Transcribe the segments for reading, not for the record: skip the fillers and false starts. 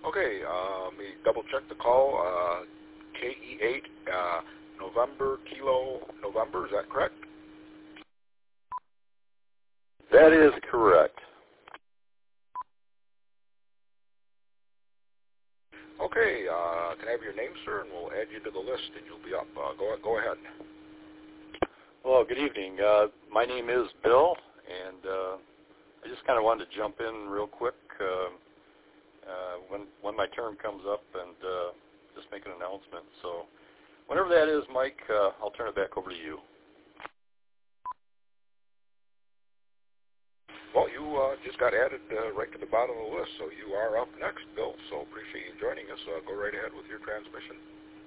Okay, let me double check the call. KE8 November Kilo November, is that correct? That is correct. Okay, can I have your name, sir, and we'll add you to the list, and you'll be up. Go ahead. Well, good evening. My name is Bill, and I just kind of wanted to jump in real quick when my term comes up and just make an announcement. So whenever that is, Mike, I'll turn it back over to you. Well, you just got added right to the bottom of the list, so you are up next, Bill. So appreciate you joining us. Go right ahead with your transmission.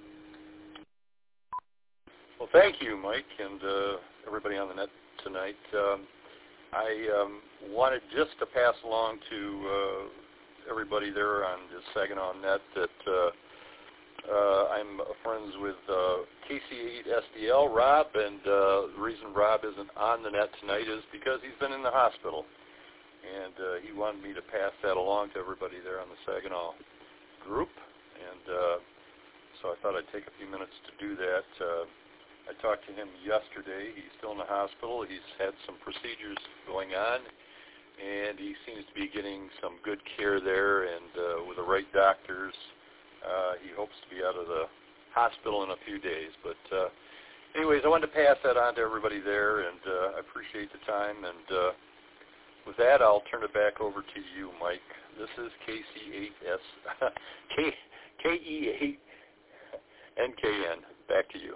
Well, thank you, Mike, and everybody on the net tonight. I wanted just to pass along to everybody there on the Saginaw net that I'm friends with KC8SDL, Rob, and the reason Rob isn't on the net tonight is because he's been in the hospital. And he wanted me to pass that along to everybody there on the Saginaw group. And so I thought I'd take a few minutes to do that. I talked to him yesterday. He's still in the hospital. He's had some procedures going on, and he seems to be getting some good care there and with the right doctors. He hopes to be out of the hospital in a few days. But anyways, I wanted to pass that on to everybody there, and I appreciate the time. And with that, I'll turn it back over to you, Mike. This is KE8NKN. Back to you.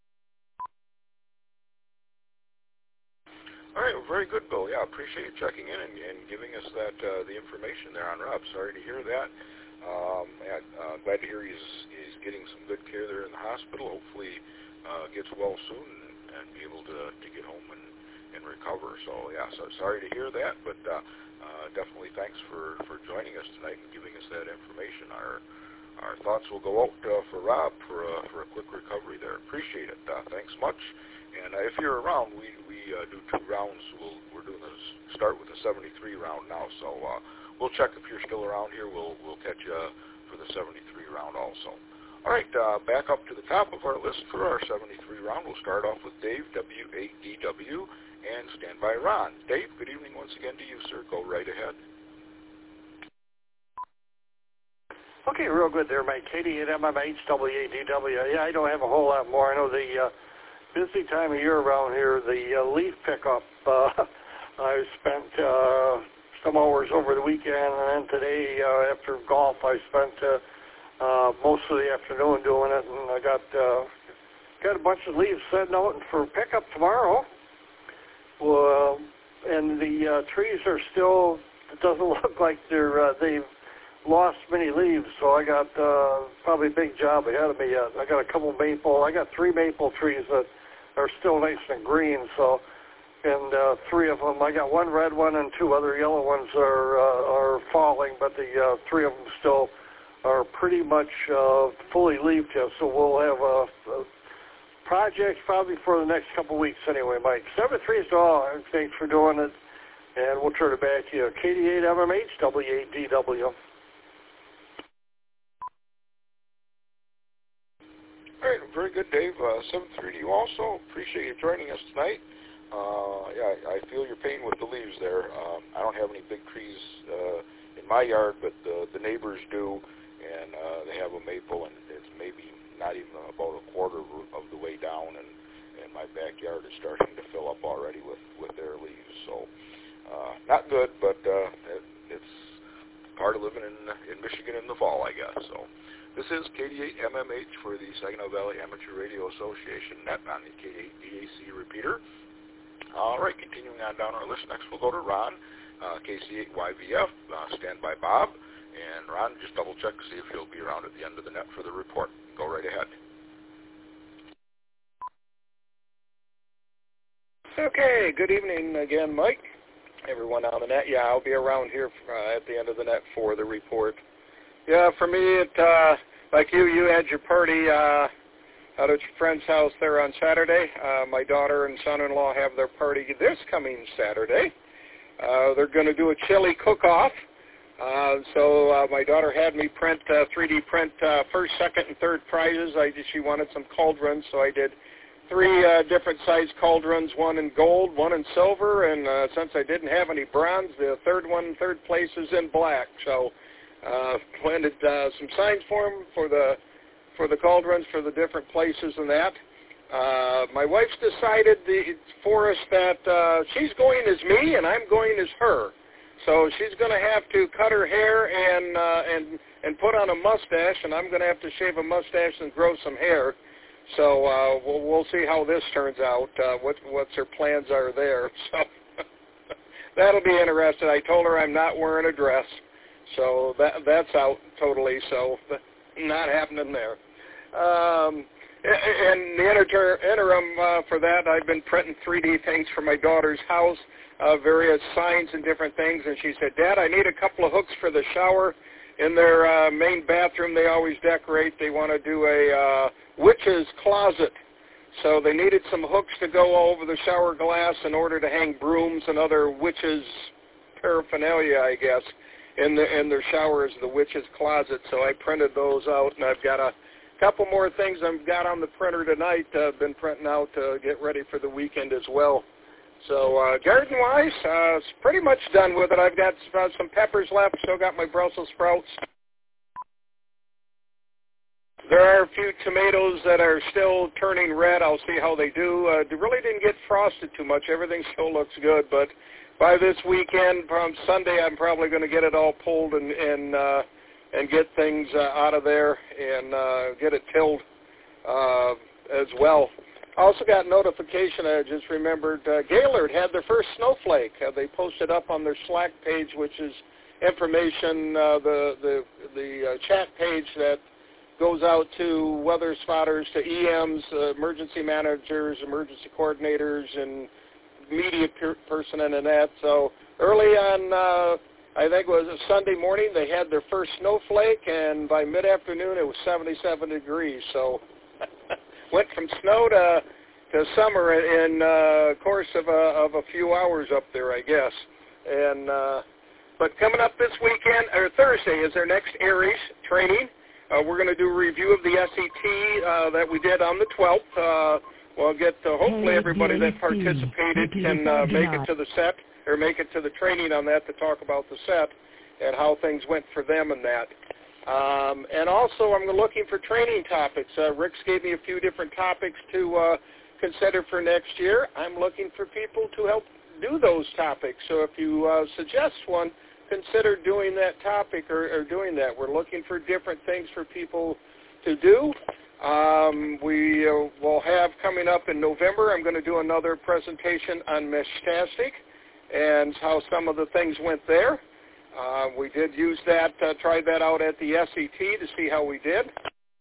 All right, well, very good, Bill. Yeah, appreciate you checking in and giving us that the information there on Rob. Sorry to hear that. Glad to hear he's getting some good care there in the hospital. Hopefully gets well soon and be able to get home and recover. So yeah, so sorry to hear that, but definitely thanks for joining us tonight and giving us that information. Our thoughts will go out for Rob for a quick recovery there. Appreciate it. Thanks much. And if you're around, we do 2 rounds. We're doing start with a 73 round now. So we'll check if you're still around here. We'll catch you for the 73 round also. All right, back up to the top of our list for our 73 round. We'll start off with Dave, W8DW, and stand by Ron. Dave, good evening once again to you, sir. Go right ahead. Okay, real good there, Mike. Katie at MMH, W8DW. Yeah, I don't have a whole lot more. I know the busy time of year around here, the leaf pickup, I spent some hours over the weekend, and then today after golf, I spent most of the afternoon doing it, and I got a bunch of leaves sitting out for pickup tomorrow. Well, and the trees are still, it doesn't look like they've lost many leaves, so I got probably a big job ahead of me yet. I got I got 3 maple trees that are still nice and green, so, and 3 of them, I got 1 red one and 2 other yellow ones are falling, but the 3 of them still are pretty much fully leaf tipped, so we'll have a project probably for the next couple of weeks anyway, Mike. 73 is all. Thanks for doing it, and we'll turn it back to you. KD8MMH, W8DW. All right, very good, Dave. 7:30 to you also. Appreciate you joining us tonight. Yeah, I feel your pain with the leaves there. I don't have any big trees in my yard, but the neighbors do, and they have a maple, and it's maybe not even about a quarter of the way down, and my backyard is starting to fill up already with their leaves. So not good, but it's part of living in Michigan in the fall, I guess. So this is KD8MMH for the Saginaw Valley Amateur Radio Association net on the K8 DAC repeater. All right, continuing on down our list. Next we'll go to Ron, KC8YVF, stand by Bob. And Ron, just double check to see if he'll be around at the end of the net for the report. Go right ahead. Okay, good evening again, Mike. Everyone on the net. Yeah, I'll be around here at the end of the net for the report. Yeah, for me, like you had your party out at your friend's house there on Saturday. My daughter and son-in-law have their party this coming Saturday. They're going to do a chili cook-off. So my daughter had me print 3D print first, second, and third prizes. She wanted some cauldrons, so I did 3 different size cauldrons, one in gold, one in silver, and since I didn't have any bronze, the third place is in black. So planted some signs for them for the cauldrons for the different places and that. My wife's decided for us that she's going as me and I'm going as her. So she's going to have to cut her hair and put on a mustache, and I'm going to have to shave a mustache and grow some hair. So we'll see how this turns out. What her plans are there. So that'll be interesting. I told her I'm not wearing a dress, so that's out totally. So not happening there. And the interim for that, I've been printing 3D things for my daughter's house, various signs and different things. And she said, Dad, I need a couple of hooks for the shower. In their main bathroom, they always decorate. They want to do a witch's closet. So they needed some hooks to go over the shower glass in order to hang brooms and other witches' paraphernalia, I guess, in their shower as the witch's closet. So I printed those out, and I've got a couple more things I've got on the printer tonight. I've been printing out to get ready for the weekend as well. So garden-wise, it's pretty much done with it. I've got some peppers left, still got my Brussels sprouts. There are a few tomatoes that are still turning red. I'll see how they do. They really didn't get frosted too much. Everything still looks good, but by this weekend, from Sunday, I'm probably going to get it all pulled and get things out of there and get it tilled as well. I also got notification, I just remembered, Gaylord had their first snowflake. They posted up on their Slack page, which is information, the chat page that goes out to weather spotters, to EMs, emergency managers, emergency coordinators, and media personnel and that. So early on, I think it was a Sunday morning, they had their first snowflake, and by mid-afternoon it was 77 degrees. So went from snow to summer in course of a few hours up there, I guess. And but coming up this weekend, or Thursday, is our next ARES training. We're going to do a review of the SET that we did on the 12th. We'll get hopefully everybody that participated can make it to the set, or make it to the training on that to talk about the set and how things went for them and that. And also I'm looking for training topics. Rick's gave me a few different topics to consider for next year. I'm looking for people to help do those topics. So if you suggest one, consider doing that topic or doing that. We're looking for different things for people to do. We will have coming up in November, I'm going to do another presentation on Meshtastic and how some of the things went there. We did use that, tried that out at the SET to see how we did.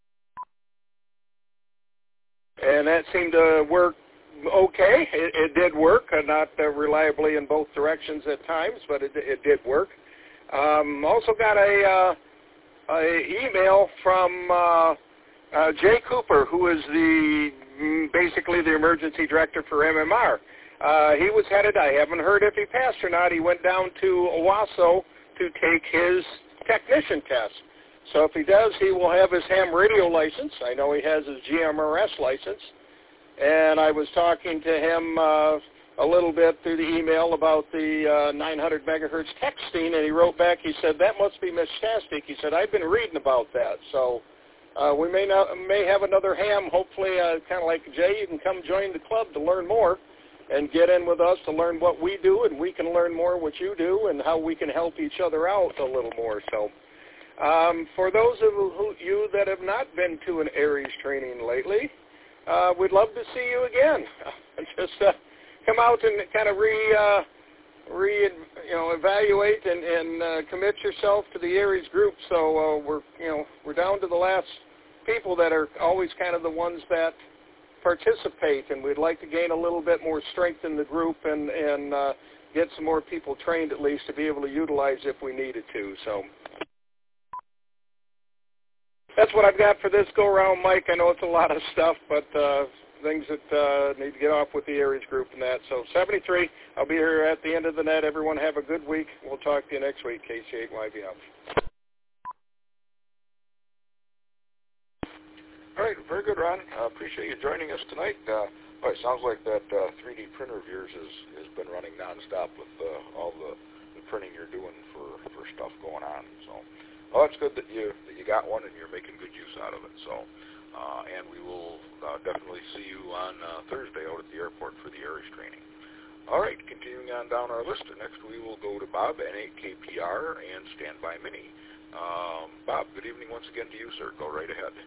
And that seemed to work okay. It did work, not reliably in both directions at times, but it did work. Also got a email from Jay Cooper, who is basically the emergency director for MMR. He was headed, I haven't heard if he passed or not, he went down to Owasso to take his technician test. So if he does, he will have his ham radio license. I know he has his GMRS license. And I was talking to him a little bit through the email about the 900 megahertz texting, and he wrote back, he said, that must be Meshtastic. He said, I've been reading about that. So we may have another ham, hopefully, kind of like Jay. You can come join the club to learn more and get in with us to learn what we do, and we can learn more what you do and how we can help each other out a little more. So for those of you that have not been to an ARES training lately, we'd love to see you again. Just come out and kind of evaluate and commit yourself to the ARES group. So we're down to the last people that are always kind of the ones that participate, and we'd like to gain a little bit more strength in the group and get some more people trained at least to be able to utilize if we needed to. So that's what I've got for this go-around, Mike. I know it's a lot of stuff, but things that need to get off with the Aries group and that. So 73, I'll be here at the end of the net. Everyone have a good week. We'll talk to you next week. KC8YB out. All right, very good, Ron. Appreciate you joining us tonight. It sounds like that 3D printer of yours has been running nonstop with all the printing you're doing for stuff going on. So, well, it's good that you got one and you're making good use out of it. So, and we will definitely see you on Thursday out at the airport for the Aries training. All right, continuing on down our list. Next, we will go to Bob, N8KPR, and Standby Mini. Bob, good evening once again to you, sir. Go right ahead.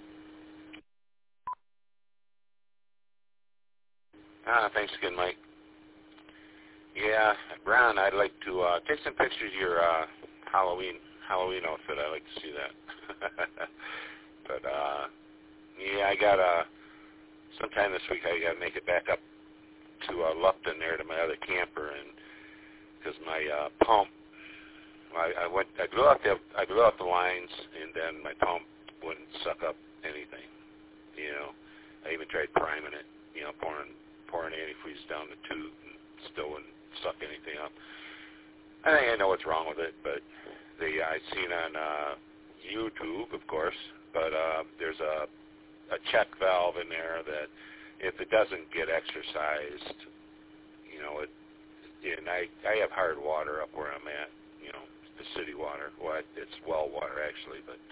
Thanks again, Mike. Yeah, Ron, I'd like to take some pictures of your Halloween outfit. I'd like to see that. But, yeah, I got sometime this week I got to make it back up to Lupton there to my other camper, and because my pump, I blew out the lines, and then my pump wouldn't suck up anything. You know, I even tried priming it, you know, pouring antifreeze down the tube, and still wouldn't suck anything up. I think I know what's wrong with it, but I've seen on YouTube, of course, but there's a check valve in there that if it doesn't get exercised, you know, and I have hard water up where I'm at, you know, the city water. Well, it's well water actually, but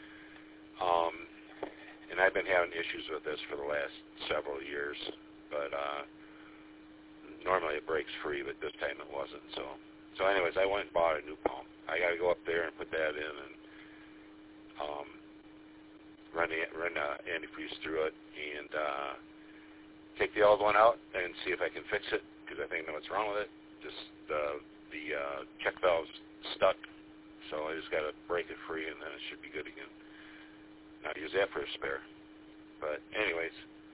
and I've been having issues with this for the last several years. But normally it breaks free, but this time it wasn't. So anyways, I went and bought a new pump. I got to go up there and put that in and run antifreeze through it and take the old one out and see if I can fix it, because I think I know what's wrong with it. Just the check valve's stuck, so I just got to break it free and then it should be good again. Now use that for a spare. But anyways.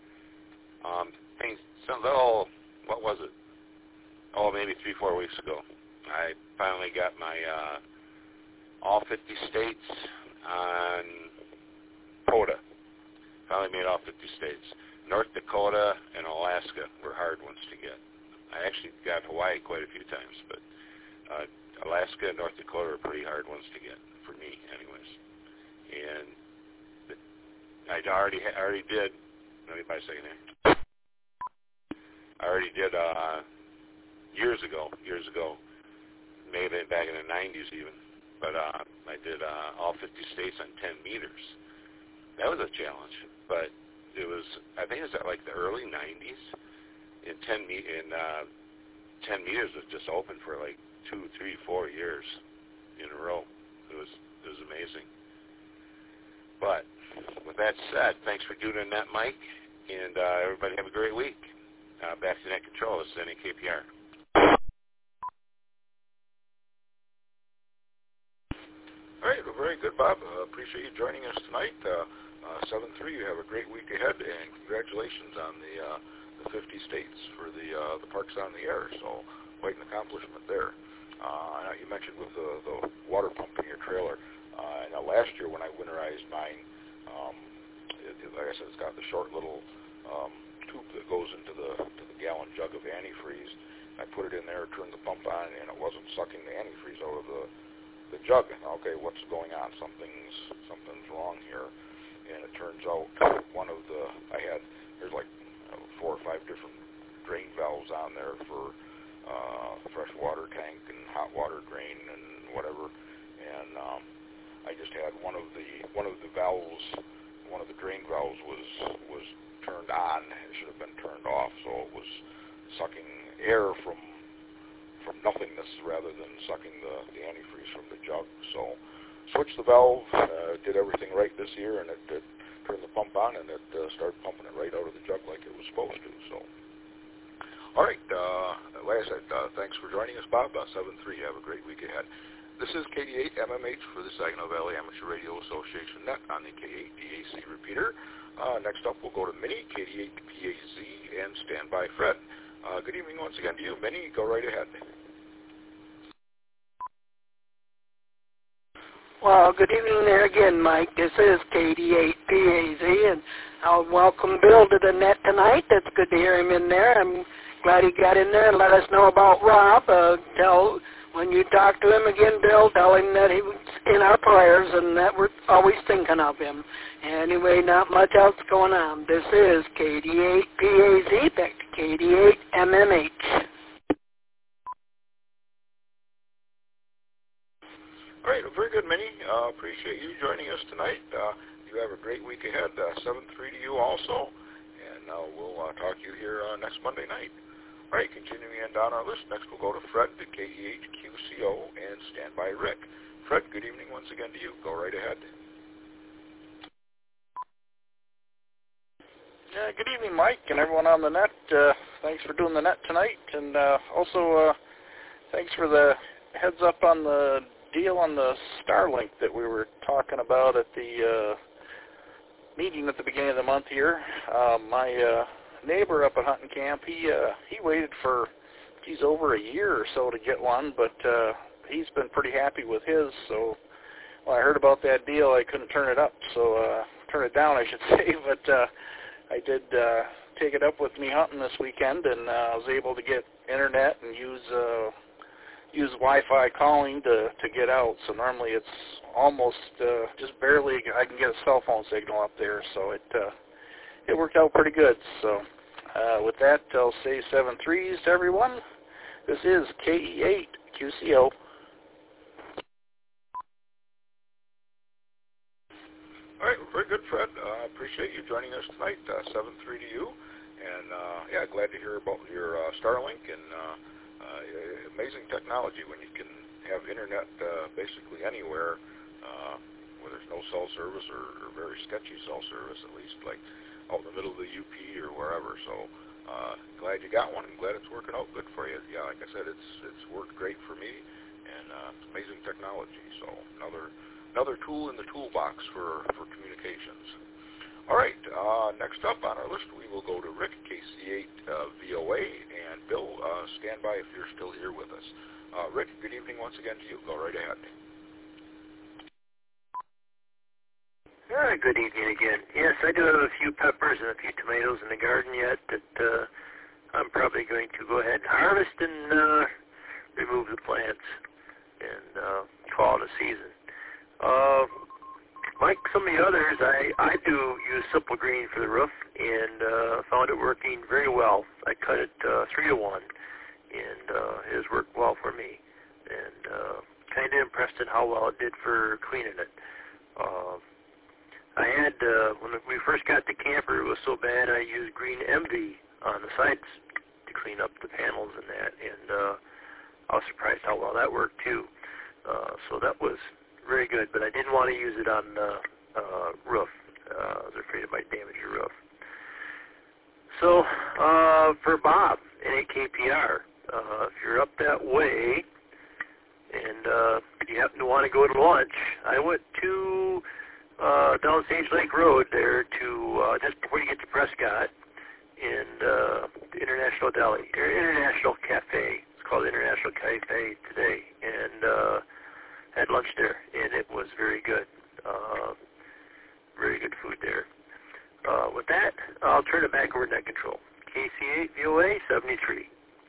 What was it? Oh, maybe 3-4 weeks ago. I finally got my all 50 states on POTA. Finally made all 50 states. North Dakota and Alaska were hard ones to get. I actually got Hawaii quite a few times, but Alaska and North Dakota are pretty hard ones to get, for me anyways. And I already did, let me buy a second here. I already did years ago, maybe back in the 90s even, but I did all 50 states on 10 meters. That was a challenge, but it was, I think it was at like the early 90s, and 10 meters was just open for like 2, 3, 4 years in a row. It was amazing. But with that said, thanks for doing that, Mike, and everybody have a great week. Back to Net Control. This is N8KPR. All right, well, very good, Bob. Appreciate you joining us tonight. 7-3, you have a great week ahead, and congratulations on the 50 states for the Parks on the Air. So quite an accomplishment there. You mentioned with the water pump in your trailer. Last year when I winterized mine, like I said, it's got the short little tube that goes into the gallon jug of antifreeze. I put it in there, turned the pump on, and it wasn't sucking the antifreeze out of the jug. Okay, what's going on? Something's wrong here. And it turns out there's like 4 or 5 different drain valves on there for fresh water tank and hot water drain and whatever. And I just had one of the valves, one of the drain valves was turned on. It should have been turned off, so it was sucking air from nothingness rather than sucking the antifreeze from the jug. So switched the valve, did everything right this year, and it turned the pump on, and it started pumping it right out of the jug like it was supposed to. So, all right, like I said, thanks for joining us, Bob. 7-3, have a great week ahead. This is KD8 MMH for the Saginaw Valley Amateur Radio Association Net on the K8 DAC repeater. Next up, we'll go to Minnie, KD8 PAZ, and Standby Fred. Good evening once again to you, Minnie. Go right ahead. Well, good evening there again, Mike. This is KD8PAZ, and I'll welcome Bill to the net tonight. It's good to hear him in there. I'm glad he got in there and let us know about Rob. When you talk to him again, Bill, tell him that he was in our prayers and that we're always thinking of him. Anyway, not much else going on. This is KD8PAZ, back to KD8MMH. All right, very good, Minnie. Appreciate you joining us tonight. You have a great week ahead. 7-3 to you also, and we'll talk to you here next Monday night. All right, continuing on down our list, next we'll go to Fred, the KEHQCO, and Standby Rick. Fred, good evening once again to you. Go right ahead. Good evening, Mike, and everyone on the net. Thanks for doing the net tonight, and also thanks for the heads up on the deal on the Starlink that we were talking about at the meeting at the beginning of the month here. My neighbor up at Hunting Camp, he waited for over a year or so to get one, but he's been pretty happy with his. So when I heard about that deal, I couldn't turn it up, so turn it down, I should say. But I did take it up with me hunting this weekend, and I was able to get internet and use Wi-Fi calling to get out. So normally it's almost just barely I can get a cell phone signal up there. So it worked out pretty good. So with that, I'll say 7-3s to everyone. This is KE8QCO. All right, very good, Fred. Appreciate you joining us tonight. 7-3 to you, and glad to hear about your Starlink and amazing technology when you can have internet basically anywhere where there's no cell service or very sketchy cell service, at least like out in the middle of the UP or wherever. So glad you got one, and glad it's working out good for you. Yeah, like I said, it's worked great for me, and it's amazing technology. So another tool in the toolbox for communications. All right, next up on our list, we will go to Rick, KC8VOA, and Bill, stand by if you're still here with us. Rick, good evening once again to you. Go right ahead. Good evening again. Yes, I do have a few peppers and a few tomatoes in the garden yet that I'm probably going to go ahead and harvest and remove the plants and call it a season. Like some of the others, I do use Simple Green for the roof, and found it working very well. I cut it 3-to-1, and it has worked well for me, and kind of impressed at how well it did for cleaning it. I had, when we first got the camper, it was so bad, I used Green Envy on the sides to clean up the panels and that, and I was surprised how well that worked too. So that was very good, but I didn't want to use it on the roof. I was afraid it might damage your roof. So for Bob in AKPR, if you're up that way and you happen to want to go to lunch, I went to down Sage Lake Road there to just before you get to Prescott in the International Deli, or International Cafe. It's called International Cafe today, and had lunch there, and it was very good. Very good food there. With that, I'll turn it back over to Net Control. KC8VOA 73.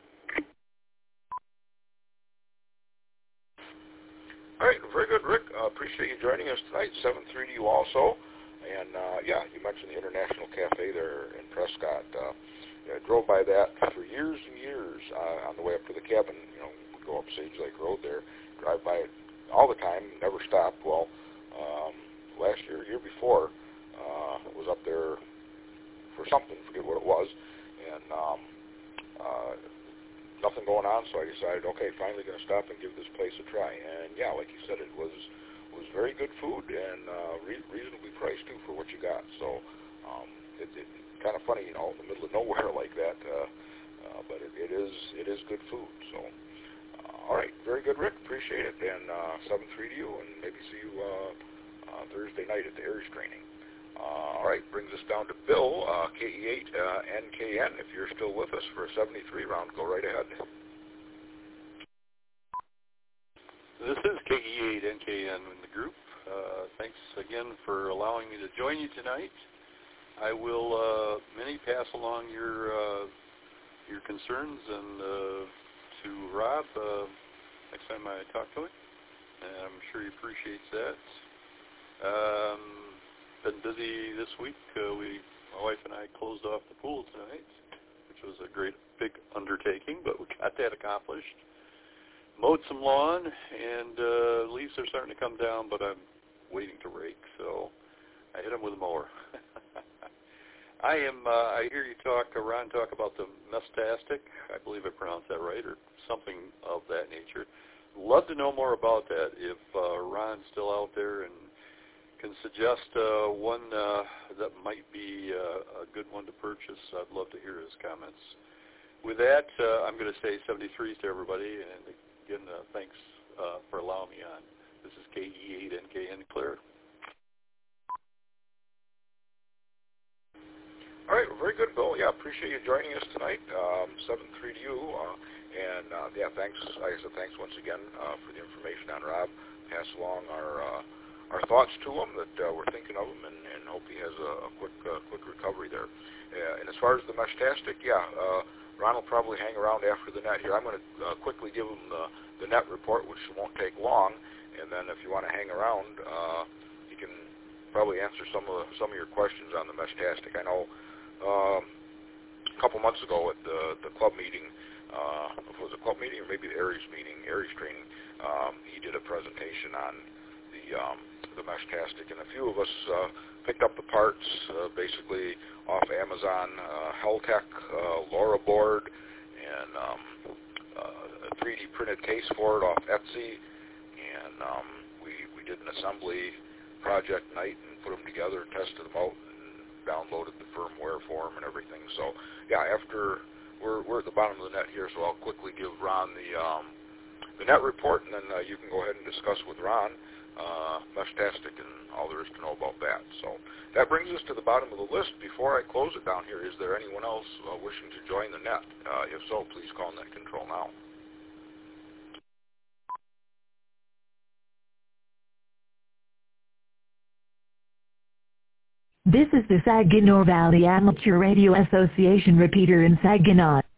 All right, very good, Rick. Appreciate you joining us tonight. 7-3 to you also. And, you mentioned the International Cafe there in Prescott. I drove by that for years and years on the way up to the cabin. We go up Sage Lake Road there, drive by it all the time, never stopped. Well, last year before, was up there for something, forget what it was, and nothing going on, so I decided, okay, finally going to stop and give this place a try. And yeah, like you said, it was very good food and reasonably priced too for what you got. So it's kind of funny, in the middle of nowhere like that, but it is good food. So all right, very good, Rick. Appreciate it. And 7-3 to you, and maybe see you Thursday night at the Aries training. All right, brings us down to Bill, KE8 NKN. If you're still with us for a 73 round, go right ahead. This is KE8 NKN in the group. Thanks again for allowing me to join you tonight. I will, Minnie, pass along your concerns and to Rob next time I talk to him. And I'm sure he appreciates that. Been busy this week. My wife and I closed off the pool tonight, which was a great big undertaking, but we got that accomplished. Mowed some lawn, and leaves are starting to come down, but I'm waiting to rake, so I hit them with a mower. I hear you Ron talk about the Mestastic. I believe I pronounced that right, or something of that nature. Love to know more about that. If Ron's still out there and can suggest one that might be a good one to purchase, I'd love to hear his comments. With that, I'm going to say 73s to everybody, and again, thanks for allowing me on. This is KE8NKN Clear. All right, very good, Bill. Yeah, appreciate you joining us tonight. 7-3 to you. Thanks. Like I said, thanks once again for the information on Rob. Pass along our thoughts to him that we're thinking of him, and hope he has a quick recovery there. And as far as the Mestastic, Ron will probably hang around after the net here. I'm going to quickly give him the net report, which won't take long, and then if you want to hang around, he can probably answer some of your questions on the Mestastic. I know a couple months ago at the club meeting, if it was a club meeting or maybe the Aries training, he did a presentation on the Mestastic, and a few of us picked up the parts basically off Amazon, Heltec, LoRa board, and a 3D printed case for it off Etsy, and we did an assembly project night and put them together and tested them out and downloaded the firmware for them and everything. So after we're at the bottom of the net here, so I'll quickly give Ron the net report, and then you can go ahead and discuss with Ron Mestastic and all there is to know about that. So that brings us to the bottom of the list. Before I close it down here, is there anyone else wishing to join the net? If so, please call net control now. This is the Saginaw Valley Amateur Radio Association repeater in Saginaw.